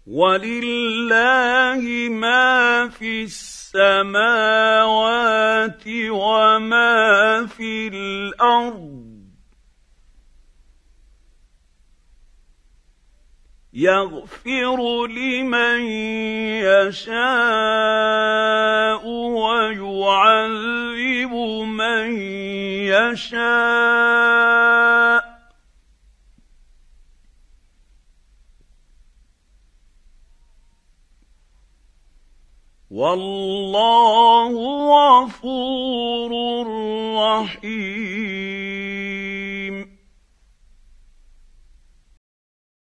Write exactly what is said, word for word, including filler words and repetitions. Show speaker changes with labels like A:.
A: وَلِلَّهِ مَا فِي السَّمَاوَاتِ وَمَا فِي الْأَرْضِ ۚ يَغْفِرُ لِمَن يَشَاءُ وَيُعَذِّبُ مَن يَشَاءُ ۚ وَاللَّهُ غَفُورٌ رَّحِيمٌ.